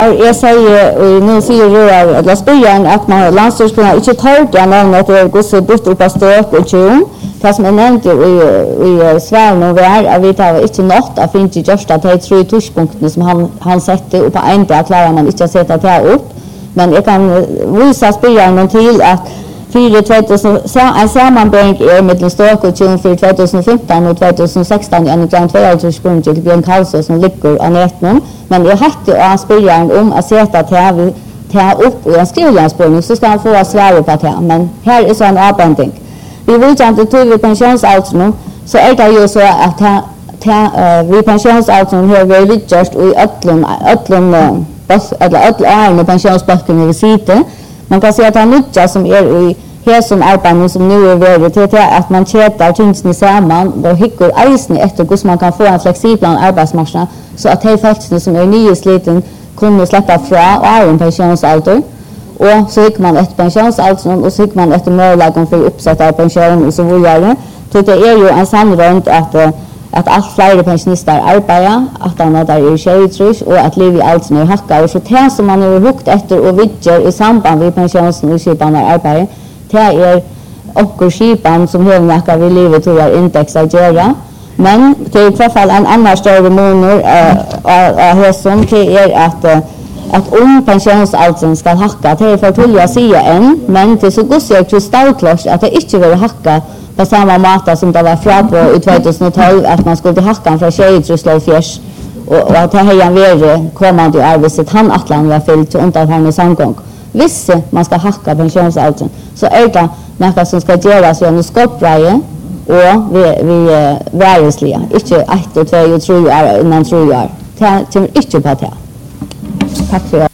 Jag säger nu säger jag att spelaren att man landslagsspelare inte tar det namn att det går så bort upp att stök och tjum. Det som är nämnt i Sverige och värld att vi tar inte något att finns i första till 3 touchpunkter som han sätter upp på en dag klarar man inte att sätta det upp. Men jag kan visa spelaren till att 2000 en sammanbring är mellan Stök och Tjum för 2015 och 2016 en av 2,5 till Björn Karlsson som ligger av näten. Men jag hade att spelaren om att sätta ta upp i en skrivlandsspårning så ska han få svar på det. Men här är så en avbändning. Vi vill inte ta vid pensionsåldern så är det ju så att vid pensionsåldern har vi vidtjörst i ödlån pensionsböckerna vid sidan. Man kan säga att det nya som är i hälsom arbetet som nu är väldigt till att man tjätar tjänsten samman och hickar eisen efter hur man kan få en flexibel arbetsmarknad så att de faktiskt som är nysliten kunde släppa fra och är en pensionsålder. Och så gick man efter pensionsåldern och så gick man efter möjligheten för uppsätta pension och så vidare. Så det är ju en sannolikt att allt fler pensionister arbetar, att de är tjejtrus och att liv i allt är hackar. Så det som man har hukt efter och vidger i samband med pensions- och skipan arbetar, det är och skipan som har näka vid livet och är index att göra. Men det är i alla fall en annan större månad av hösten det är att pensionsåldern ska hacka. Det är för att jag säga än, men det är så gott jag kristallklart att det inte vill hacka på samma mata som det var fra på i 2012 att man skulle hacka från tjejtrusslov fjärs och att det här var kommande i arbetet han atlan var fyllt och inte att han är samgång. Hvis man ska hacka pensionsåldern så är det något som ska göras genom skottbreje och vi världsliga. Inte 1 och 2 och 3 år innan 3 år. Det kommer inte på det. Tack för det.